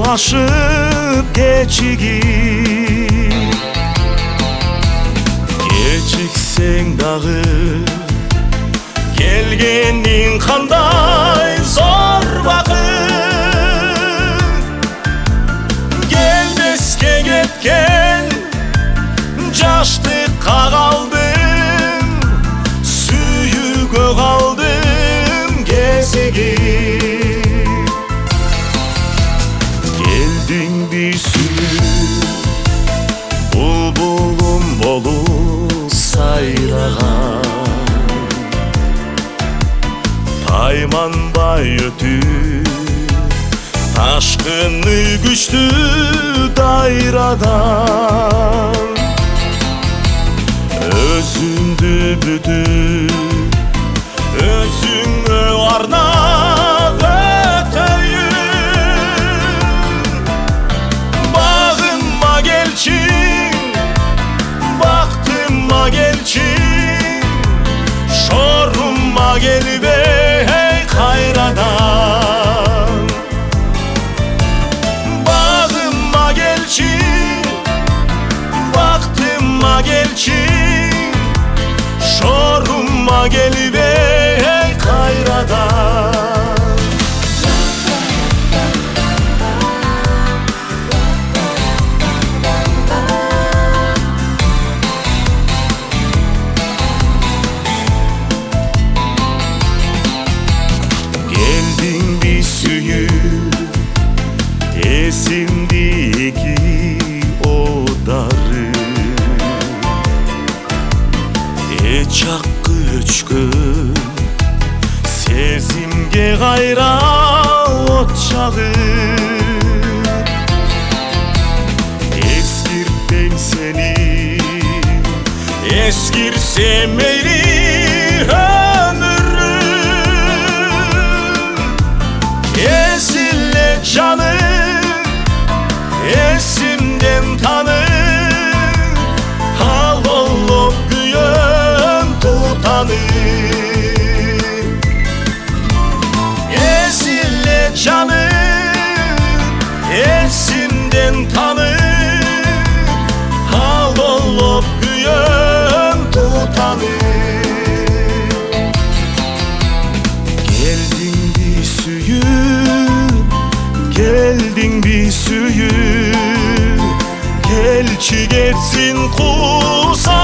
aşıp geçigip geçiksen dağı gelgenin kanday zor vakit gelmeske ketken jaştık kaldım suyuga kaldım gezigip geldin bir sürü bulbulum bolup sayrağan Payman bay ötüp taşkını güçlü dayradan özündü büdü özüngö arnap ötöyün bağınma gelçin baktımma gelçin şorumma gelbe hey hayradan bağımma gelçin baktımma gelçin şorumma gelbe hey hayradan geldin bir suyu esimdeki o darı çakkı uçkun sezimge gayra ot çağır eskirttem seni eskirsem meyli ezille canım esimden tanı hal olup güyön tutanı ezille canım esimden tanı hal olup güyön tutanı geldin bir suyu geldin bir suyu gelçi geçsin kusa